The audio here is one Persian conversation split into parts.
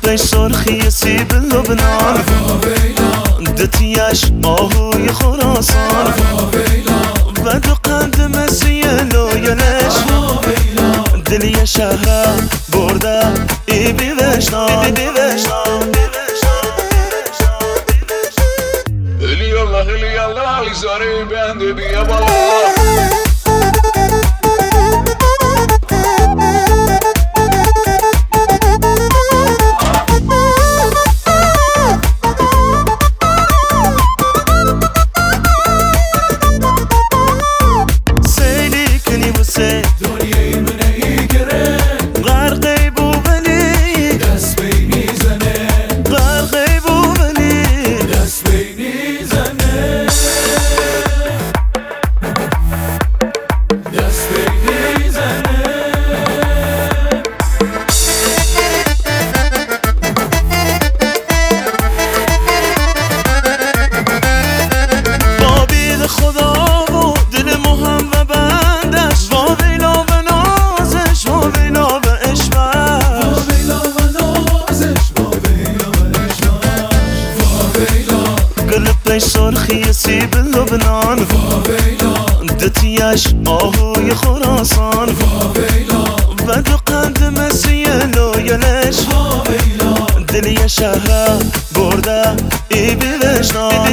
قلب سرخی سیب لبنان دتیش آهوی خراسان و دو قند مسی لایلش دلی شهر برده ای بی وشنان هلی الله علی زاره بنده بیا بالا قلب سرخی سیب لبنان دتیش آهوی خراسان و دو قند مسی لایلش دلی شهر برده ای بی وشنان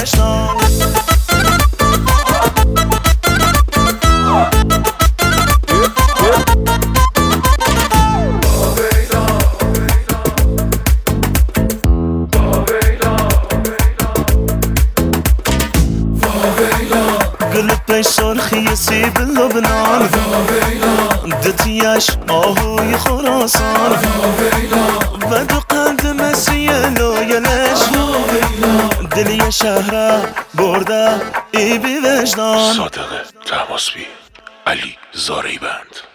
قلب سرخی سیب لبنان دتیش آهوی خراسان و دو قند مسی لایلش دلی شهر برده ای بی وجدان. صادق طهماسبی، علی زاره بند.